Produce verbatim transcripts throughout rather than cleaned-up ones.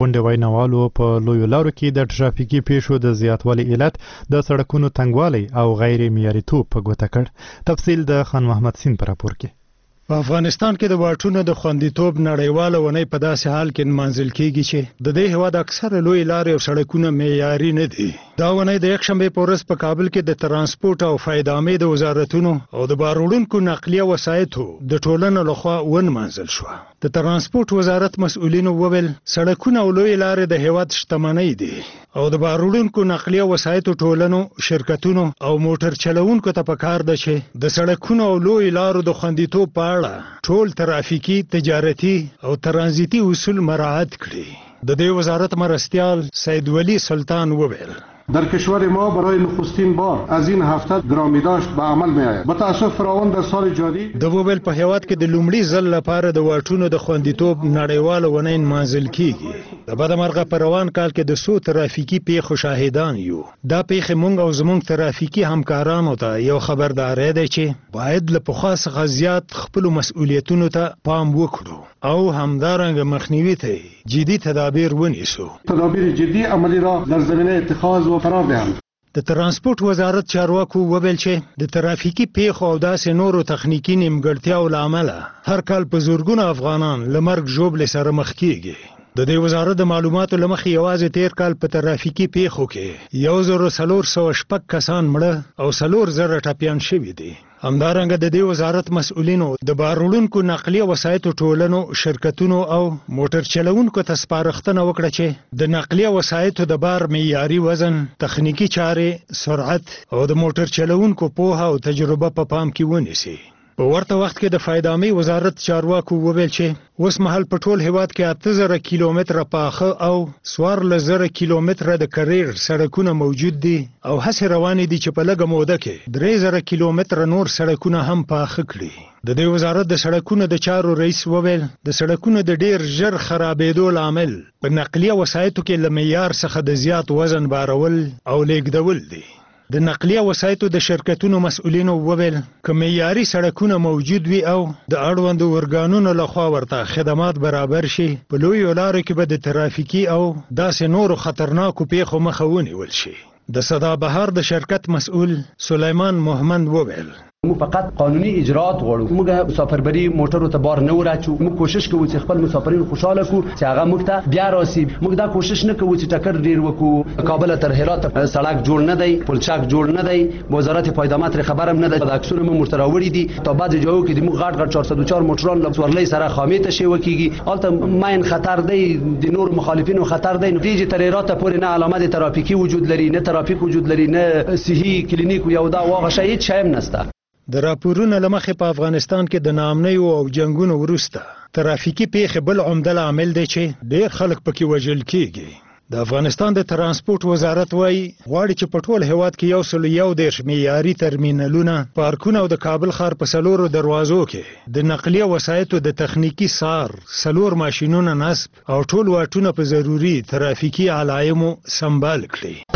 غونډې ویناوالو په لویو لارو کې د ټرافیکي پیښو د زیاتوالي علت د سړکونو تنګوالی او غیر معیاريتوب په ګوته کړ. تفصیل د خان محمد سین پر راپور کې. په افغانستان کې د واټونو د خوندیتوب نړیواله ونې په داسې حال کې نمانځل کیږي چې د دې هیواد اکثره لوی لارې او سړکونه معیاري نه دي. دا ونې د یکشنبه په ورځ په کابل کې د ترانسپورت او فایدامې د وزارتونو او د بار وړونکو نقلیه وسایطو د ټولنې لخوا ونمانځل شو. د ترانسپورت وزارت مسؤلینو وویل سړکونه او لوی لارې د هیواد شتمنۍ دي او د بار وړونکو نقلیه وسایطو ټولنو شرکتونو او موټر چلوونکو ته پکار ده چې د سړکونو او لوی لارو د خوندیتوب په اړه ټول ترافیکي، تجارتي او ترانزیتي اصول مراعات کړي. د دې وزارت مرستیال سید ولی سلطان وویل در کشور ما برای نخستین بار از این هفته گرامی داشت به عمل می آید. به تاسف فراوان در سال جاری د وویل په هیواد کې د لومړي ځل لپاره د واټونو د خوندیتوب نړیواله ونې نمانځل کیږي. د بدمرغه په روان کال کې د سو ترافیکي پیښو شاهدان یو. دا پیښې مونږ او زمونږ ترافیکي همکارانو ته یو خبرداری دی چې باید له پخوا څخه زیات خپل مسؤلیتونو ته پام وکړو او همدارنګه مخنیوي ته جدي تدابیر ونیسو. تدابیر جدی عملی را در زمینه اتخاذ و قرار دهند. د ترانسپورت وزارت چارواکو وویل چې د ترافیکي پیښو او داسې نورو تخنیکی نیمګړتیاو له امله هر کال په زورګونو افغانان له مرګ ژوبلې سره مخ کیږي. د دې وزارت د معلوماتو له مخې یوازې تیر کال په ترافیکي پیښو کې یو زر څلور سوه شپږ کسان مړه او څلور زره ټپیان شوي دي. همدارنګه د دې وزارت مسؤلینو د بار وړونکو نقلیه وسایطو ټولنو شرکتونو او موټر چلوونکو ته سپارښتنه وکړه چې د نقلیه وسایطو د بار معیاري وزن، تخنیکی چارې، سرعت او د موټر چلوونکو پوهه او تجربه په پام کې ونیسي. په ورته وخت کې د فایدامې وزارت چارواکو وویل چې اوس مهال په ټول هیواد کې اته زره کیلومتره پاخه او څوارلس زره کیلومتره د کریر سړکونه موجود دي او هڅې روانې دي چې په لږه موده کې درې زره کیلومتره نور سړکونه هم پاخه کړي. د دې وزارت د سړکونو د چارو رئیس وویل د سړکونو د ډیر ژر خرابېدو لامل په نقلیه وسایطو کې له معیار څخه د زیات وزن بارول او لیږدول دي. د نقلیه وسایطو د شرکتونو مسؤلینو وویل که معیاري سړکونه موجود وي او د اړوندو ارګانونو لخوا ورته خدمات برابر شي په لویو لارو کې به د ترافیکي او داسې نورو خطرناکو پیښو مخه ونیول شي. د سدابهار د شرکت مسؤل سلیمان محمد وویل موږ فقط قانوني اجراءات غواړو. موږ مسافربري موټرو ته بار نه وراچو. موږ کوشش کوو چې خپل مسافرین خوشاله کړو چې هغه موږ ته بیا راسي. موږ دا کوشش نه کوو چې ټکر ډیر وکړو. کابل تر هرات سړک جوړ نه دی، پلچک جوړ نه دی. وزارت پایدامات خبرم نه ده. د اکسونو موږ مرتراوړي دي تا بعد جاو کې د موږ غټ غټ چهارصد و چهار موټران له ورلې سره خامې ته شي وکیږي. البته ماین خطر دی، د نور مخالفینو خطر دی. نتیجه تر هرات پورې نه علامات ترافیکی وجود لري، نه ترافیک وجود لري، نه صحي کلینیک یو دا واغه شي هیڅ شایم نشته. د راپورونو له مخې په افغانستان کې د ناامنیو او جنگونو وروسته ترافیکي پیښې بل عمده لامل دی چې ډېر خلک پکې وژل کېږي. د افغانستان د ترانسپورت وزارت وایي غواړي چې په ټول هیواد کې یو سل یو دېرش معیاري ترمینلونه، پارکونه او د کابل ښار په څلورو دروازو کې د نقلیه وسایطو د تخنیکي سار، څلور ماشینونه نصب او ټول واټونه په ضروري ترافیکي علایمو سمبال کړي.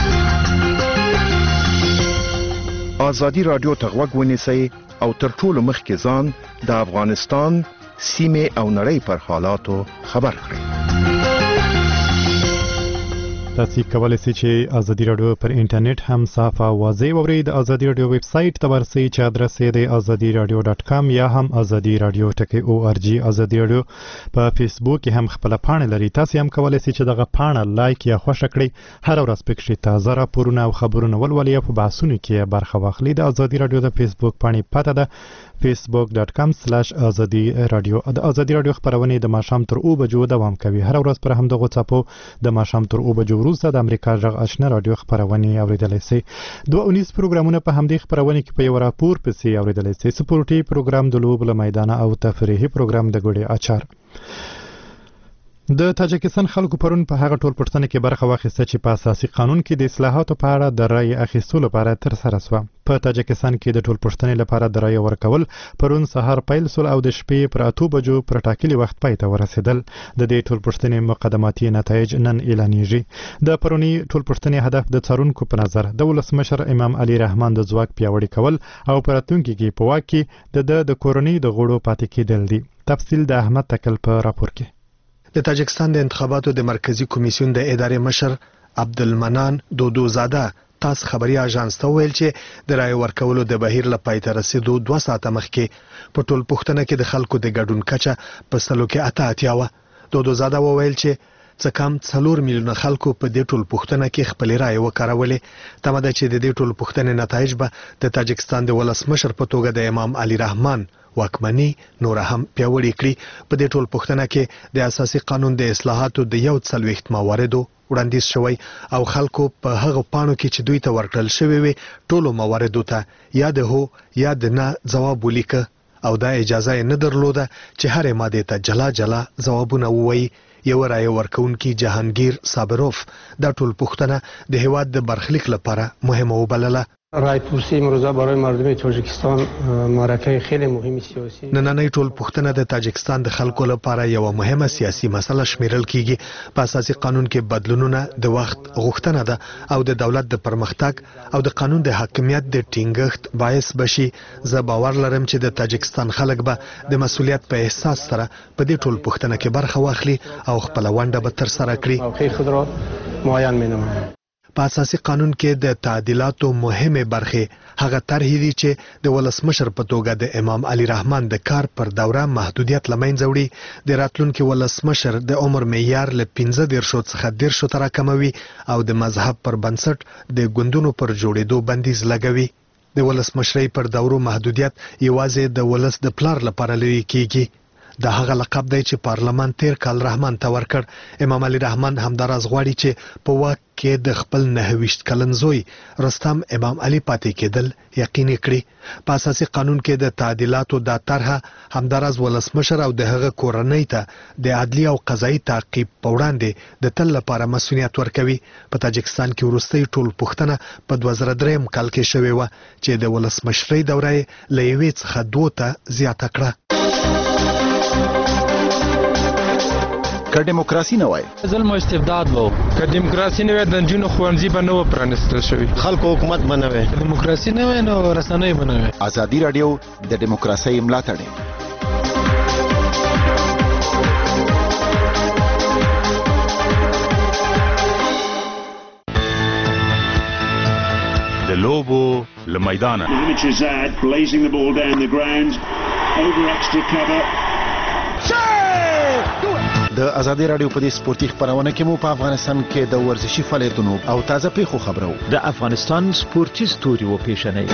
آزادی رادیو ته غوږ ونیسئ او تر ټولو مخکې ځان د افغانستان سیمې او نړۍ پر حالاتو خبر کړئ. تاسو کولی شئ چې ازادي رادیو پر انټرنیټ هم صاف او واضح واورئ. د ازادي رادیو ویب سټ ته ورسئ چې ادرس یې د ازادي رادیو ډاټ کام یا هم ازادي رادیو ټکی او ار جی. ازادي رادیو په فیسبوک کې هم خپل پاڼه لري. تاسو هم کولی شئ چې دغه پاڼه لایک یا خوښه کړئ. هر ورځ پکې تازه راپورونه او خبرونه ولولئ او په بحثونو کې برخه واخلئ. د ازادي رادیو د فیسبوک پاڼې پته ده فیسبوک ډاټ کام سلاش ازادي رادیو. د ازادي رادیو خبرونه د ماښام تر اوه بجو دوام کوي. هر ورځ پر همدغه څپو د ماښام تر اوه بجو وروسته د امریکا غږ آشنا رادیو خبرونه اوریدلای شئ. دوه اونیز پروګرامونه په همدې خبرونه کې په یو راپور پسې اوریدلای شئ. سپورټي پروګرام د لوبو له میدانه او تفریحي پروګرام د ګوډې اچار. د تاجکستان خلکو پرون په هغه ټول پښتنه کې برخه واخیسته چې په اساسي قانون کې د اصلاحاتو په اړه د رای اخیستلو لپاره تر سره شوه. په تاجکستان کې د ټول پښتنې لپاره د رای ورکول پرون سهار پیل سول او د شپې پر اته بجو پر ټاکلي وخت پای ته ورسېدل. د دې ټول پښتنې مقدماتي نتایج نن اعلانېږي. د پرونی ټول پښتنې هدف د څارونکو په نظر د ولسمشر امام علي رحمان د ځواک پیاوړي کول او په راتلونکي کې په واک کې د د کورنۍ د غړو پاتې کېدل دي. تفصیل د احمد تکل په راپور کې. د تاجکستان د انتخاباتو د مرکزی کمیسیون د ادارې مشر عبدالمنان دودوزاده تاس خبري اژانس ته ویل چې د رای ورکولو د بهیر لپاره تر رسیدو دوه ساعته مخکې په ټول پښتنه کې د خلکو د ګډون کچه په سلو کې اته اتیا و. دودوزاده وویل چې څه کم څلور میلیونه خلکو په دې ټول پښتنه کې خپل رای وکړولې. تمه ده چې د دې ټول پښتنې نتایج به د تاجکستان د ولسمشر په توګه د امام علي رحمان واکمني نور هم پیاوړې کړي. په دې ټول پښتنه کې د اساسي قانون د اصلاحاتو د یو څلوېښت مواردو وړاندیز شوی او خلکو په هغه پاڼو کې چې دوی ته ورکړل شوی وي ټولو مواردو ته یا د هو یا د نه ځواب ولیکه او دا اجازه یې نه درلوده چې هرې مادې ته جلا جلا ځوابونه ووایي. یو رای ورکونکي جهانگیر صابروف دا ټول پښتنه د هیواد د برخلیک لپاره مهمه وبلله. رای پرسی امروزه برای مردم تاجیکستان معرکه خیلی مهمی سیاسی. نننۍ ټول پښتنه د تاجکستان د خلکو لپاره یو مهمه سیاسي مسله شمیرل کیږي. په اساسي قانون کې بدلونونه د وخت غوښتنه ده او د دولت د پرمختګ او د قانون د حاکمیت د ټینګښت باعث بشي. زه باور لرم چې د تاجکستان خلک به د مسؤلیت په احساس سره په دې ټول پښتنه کې برخه واخلي او خپل ونډه به تر سره کړي. موقع خود را معین مینامم. په اساسي قانون کې د تعدیلاتو مهمه برخه هغه طرحې دي چې د ولسمشر په توګه د امام علي رحمان د کار پر دوره محدودیت لمنځه وړي. د راتلونکي ولسمشر د عمر معیار له پنځه دیرشو څخه دیرشو ته راکموي او د مذهب پر بنسټ د ګوندونو پر جوړېدو بندیز لګوي. د ولسمشرۍ پر دورو محدودیت یوازې د ولس د پلار لپاره لري کیږي. دا هغه لقب دی چې پارلمان تیر کال رحمان ته ورکړ. امام علي رحمان همداراز غواړي چې په واک کې د خپل نهه ویشت کلن زوی رستم امام علي پاتې کېدل یقیني کړي. په اساسي قانون کې د تعدیلاتو دا طرحه همداراز ولسمشر او د هغه کورنۍ ته د عدلي او قضایي تعقیب په وړاندې د تل لپاره مسؤلیت ورکوي. په تاجکستان کې وروستۍ ټول پوښتنه په دوه زره دریم کال کې شوې وه چې د ولسمشرۍ دوره یې له یوې څخه دوو ته زیاته کړه. که دیموکراسي نه وای ظلم او استبداد وو. که دیموکراسي نه وای د نجونو ښوونځي به نه و پرانیستل شوي. خلکو حکومت به نه وای. دیموکراسي نه وای نو رسنۍ به نه وای. ازادي راډیو د دیموکراسۍ ملاتړ د لوبو له میدانه د ازادي راډیو په دې سپورتي خبرونه کې مو په افغانستان کې د ورزشي فعالیتونو او تازه پیښو خبرو د افغانستان سپورتي ستوري و پیښنې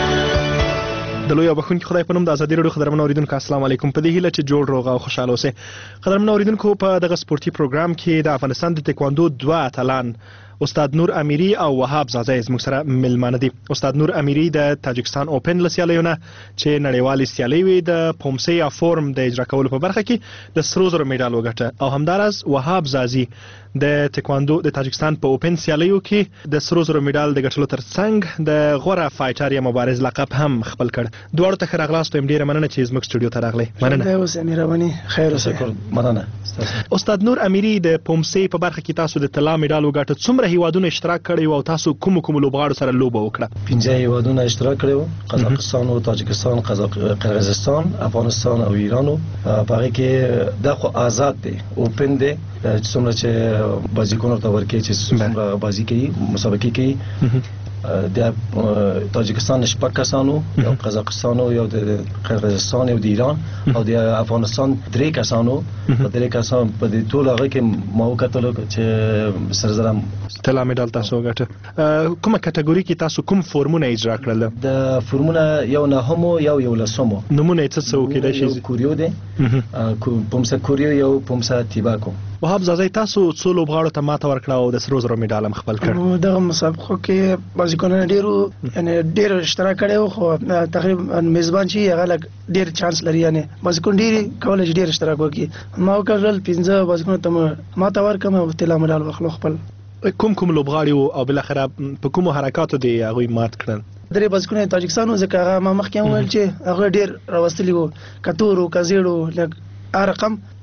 د لوی بخونکي خدای په نوم د ازادي راډیو خبرونه اوریدونکو السلام علیکم. په دې هیله چې جوړ روغ او خوشاله اوسئ. خبرونه اوریدونکو په دغه سپورتي پروګرام کې د افغانستان د تکواندو دوه اتلان استاد نور امیری او وهاب زازی زموږ سره ملمانه دي. استاد نور امیری د تاجکستان اوپن له سیالیونه چې نړیوالې سیالۍ وي د پومسې یا فورم د اجرا کولو په برخه کې د سرو زرو میډال وګټه او همداراز وهاب زازی د تکواندو د تاجکستان په اوپن سیالیو کې د سرو زرو میډال د ګټلو ترڅنګ د غوره فایټر یا مبارز لقب هم خپل کړ. دواړو ته ښه راغلاست. ډیره مننه چې زموږ سټوډیو ته راغلی. مننه. اوس مهرباني خیر اوسه. مننه. استاد نور امیری د پومسې په برخه کې تاسو د طلا میډال وګټه. څومره هیوادونه اشتراک کړی او تاسو کوم کوم لوبغاړو سره لوبه وکړه؟ پنځه هیوادونه اشتراک کړي وو. قزاقستان او تاجکستان، قرغیزستان، افغانستان او ایران. په هغه کې د خو آزاد دی، اوپن دی، چې څومره چې بازیکنو ته ورکړي چې څومره بازی کوي، مسابقه کوي. د تاجکستان شپږ کسانو، یو قزاقستان او یو د قرغیزستان او د ایران او د افغانستان درې کسانو. په درې کسان په دې ټول هغه کې ما وکتل چې سرزرم طلا میډال تاسو وګټه. کومه کټګوري کې تاسو کوم فورمونه اجرا کړل؟ د فورمونه یو نهمو یو یو لسمو. نمونه څه څه وکړای شي؟ کوریو دی، پومسا کوریو یو پومسا تیباکو. وهاب زازی تاسو څو لوبغاړو ته ماته ورکړه او د سرو زرو میډال هم خپل کړ؟ دغه مسابقو کې بازیکنانو ډیرو یعنی ډیر اشتراک کړی خو تقریبا میزبان چې هغه ډیر چانس لري، یعنی بازیکن ډیر کولای شي ډیر اشتراک وکړي. ما وکړل پنځه بازیکنانو ته ماته ورکړم او طلا میډال واخلو خپل. کوم کوم لوبغاړي او بل اخر په کوم حرکاتو دی هغه مات کړل؟ درې بازیکنان تاجکستان ځکه هغه ما مخکې ویل چې هغه ډیر راوستلی وو، کتورو کزیړو لګ رقم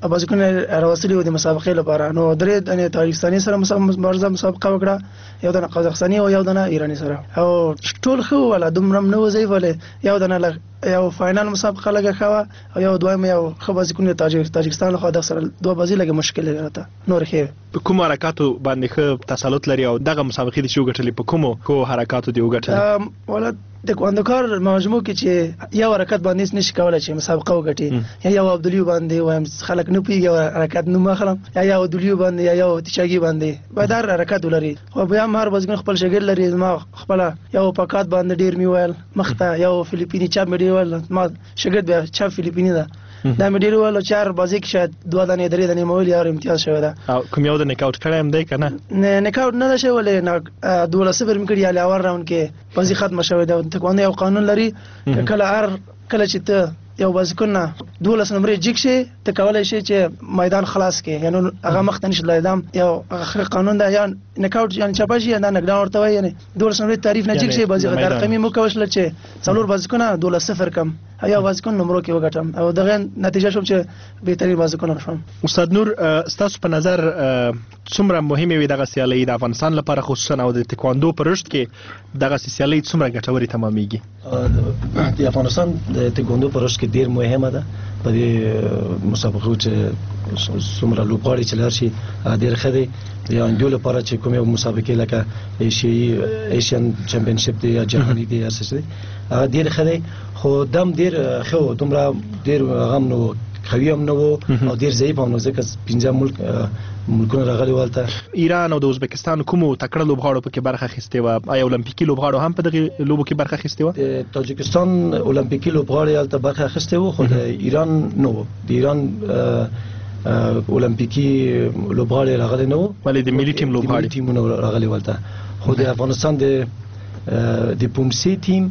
بازیکن راوستلی و د مسابقې لپاره. نو درې د تاجکستاني سره مبارزه مسابقه وکړه، یو د قزاقستاني او یو د ایرانی سره، او ټول خو ولا دومره نه وځي ولې یو د یو فاینال مسابقه لګه خوا او یو دویم یو خو بازیکن تاجک تاجکستان خو د سره دوه بازی لګه مشکل راته نور خې په کوم حرکاتو باندې خو تسلط لري او دغه مسابقې د شو غټلې په کومو کو حرکاتو دی وګټل؟ ولا د کواندکار مجموع کې چې یو حرکت باندې نشي کولای چې مسابقه وګټي، یا یو عبدالیو باندې وایم خلک نه پیږي یو حرکت نه مخلم، یا یو عبدالیو باندې یا یو تشاګي باندې به در حرکت ولري. خو بیا مهر بازیکن خپل شګر لري، ما خپل یو پاکات باندې ډیر میوال مخته یو فلیپینی چاپ میډیوال، ما شګر بیا چاپ فلیپینی ده دا میډیوال چار بازی کې شاید دوه دانې درې دانې مول یا امتیاز شوی ده. او کوم یو د نکاوټ کړه هم دی کنه؟ نه نکاوټ نه شوی ولې نه دوله صفر میکړی یا لاور راوند کې بازی ختم شوی ده. تکوانده یو قانون لري کله هر کله چې ته یو بازیکن نه دولس نمبر جګ شي ته کولای شي چې میدان خلاص کې، یعنی هغه مخ ته نشي لایدام یو قانون ده، یا نکاوټ یعنی چاپشي یا نک ډاون ورته وایي، یعنی دولس نمبر تعریف نه جګ شي بازی غدار رقمي مو کوشل چې څلور بازیکن دولس صفر کم یا بازیکن نمبر کې وګټم او دغه نتیجه شوم چې بهترین بازیکن شوم. استاد نور ستاسو په نظر څومره مهمه وي دغه سیالي د افغانستان لپاره خصوصا او د تکواندو پر رشد کې دغه سیالي څومره ګټوري تمامېږي؟ د افغانستان د تکواندو پر رشد کې ډیر مهمه ده. په دې مسابقو چې څومره لوبغاړي چې لار شي ډیر ښه دی، یا انډیو لپاره چې کومه مسابقې لکه ایشي ایشین چمپionship دی یا جهاني دی یا څه دی هغه ډیر ښه دی، خو دم ډیر خو دومره ډیر غم نو خوي هم نو او ډیر ضعیف هم نو ځکه پنځه ملک ملکونه راغلي ولته. ایران او د ازبکستان کومو تکړه لوبغاړو په کې برخه اخیستې و؟ آیا اولمپیکي لوبغاړو هم په دغه لوبو کې برخه اخیستې و؟ د تاجکستان اولمپیکي لوبغاړي هلته برخه اخیستې و، خو د ایران نو د ایران اولمپیکي لوبغاړي راغلي نو، ولې د ملي ټیم لوبغاړي ټیمونه راغلي ولته. خو د افغانستان د د پومسي ټیم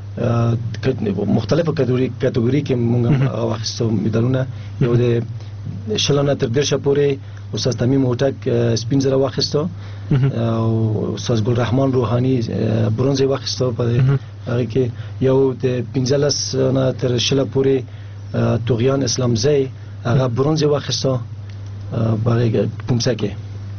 مختلفه کټګوري کې موږ واخیستو مډالونه، یو د شلانه تر درشه پورې استاد تمیم هوټک سپین زره واخیستو او استاد ګل رحمان روحاني برونز واخیستو. په هغه کې یو د پنځلس نه تر شله پورې توغیان اسلام زی هغه برونز واخیستو په پومسه کې.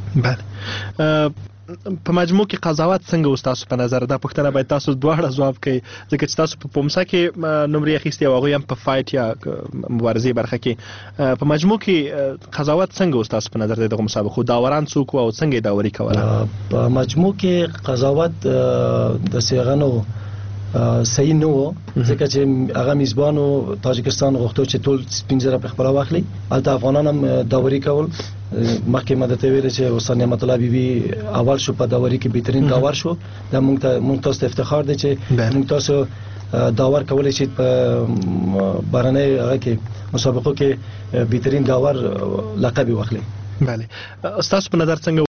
بله په مجموع کې قضاوت څنګه استاد په نظر دا پښتنه باید تاسو دواړه ځواب کړئ ځکه چې تاسو په پومسه کې نمرې اخیستې او هغوی هم په فایټ یا مبارزې برخه کې، په مجموع کې قضاوت څنګه استاد په نظر دی دغه مسابقو داوران څوک او څنګه داوري کوله؟ په مجموع کې قضاوت د سیغانو صحیح نه و ځکه چې هغه میزبانو تاجکستان غوښتو چې ټول سپین زره په خپل واخلي، هلته افغانان هم داوري کول. مخکې مدته ویل چې استاد نعمت الله بیبي اول شو په داوري کې بهترین داور شو، دا موږ ته موږ تاسو ته افتخار دی چې موږ تاسو داور کولای شئ په بهرنۍ هغه کې مسابقو کې بهترین داور لقب واخلي. بله، تاسو په نظر څنګه